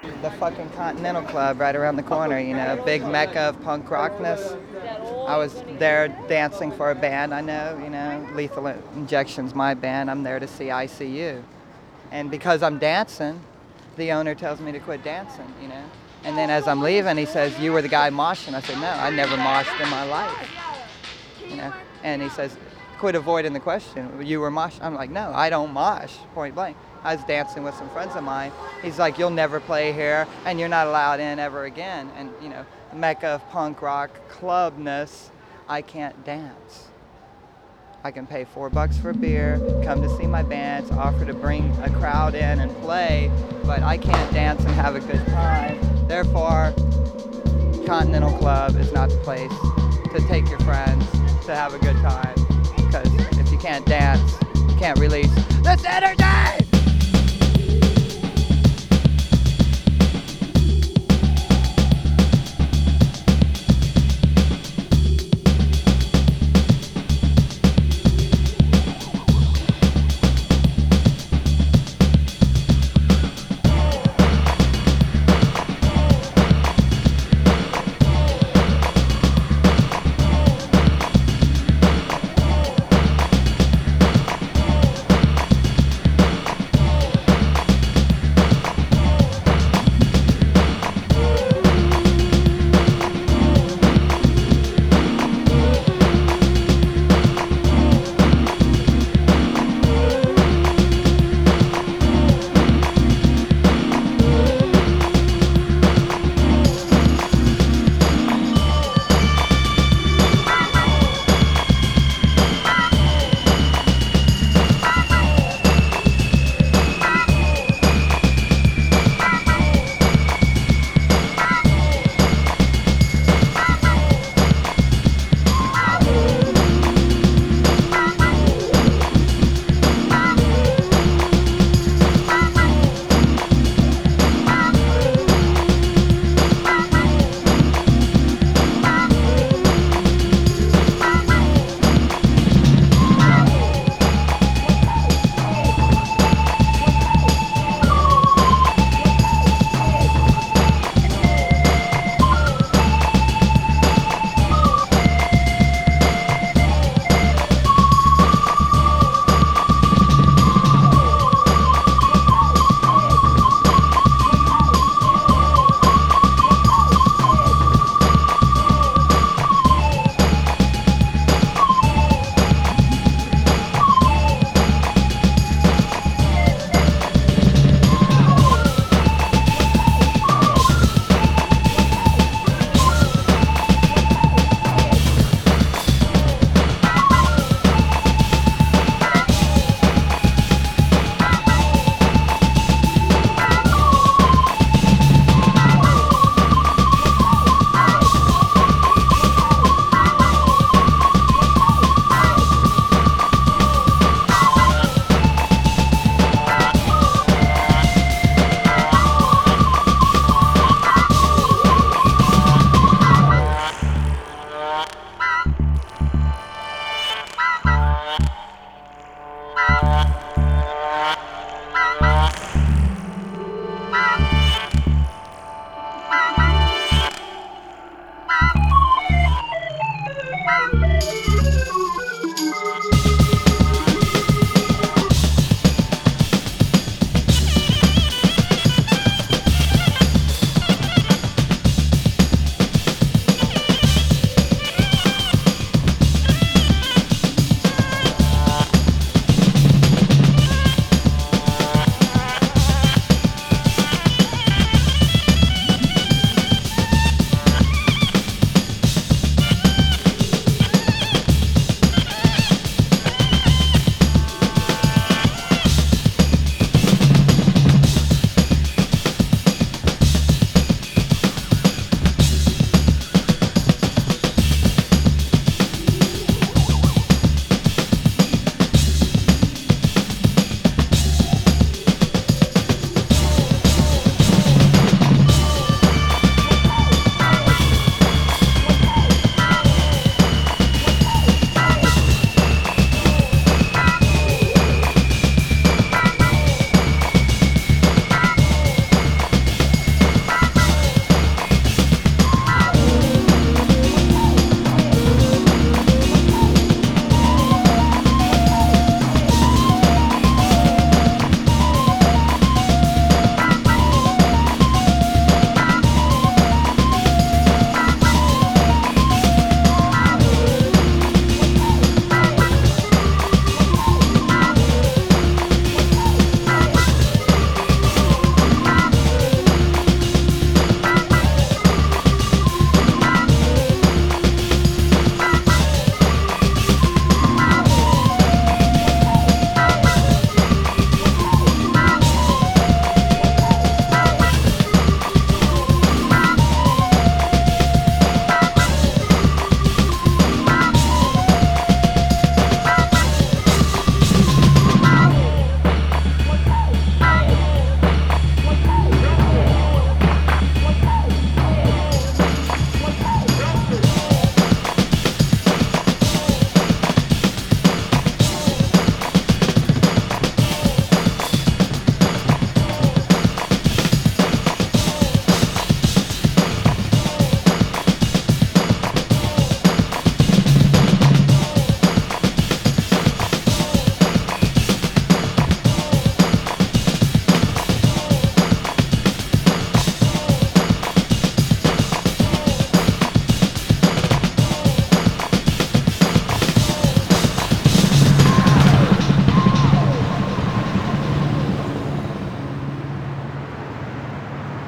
The fucking Continental Club right around the corner, big mecca of punk rockness. I was there dancing for a band I know, Lethal Injection's my band. I'm there to see ICU. And because I'm dancing, the owner tells me to quit dancing. And then as I'm leaving, he says, "You were the guy moshing." I said, "No, I never moshed in my life." And he says, "Quit avoiding the question. You were mosh." I'm like, "No, I don't mosh," point blank. I was dancing with some friends of mine. He's like, "You'll never play here, and you're not allowed in ever again." And, the mecca of punk rock clubness, I can't dance. I can pay $4 for beer, come to see my bands, offer to bring a crowd in and play, but I can't dance and have a good time. Therefore, Continental Club is not the place to take your friends to have a good time. Because if you can't dance, you can't release this energy!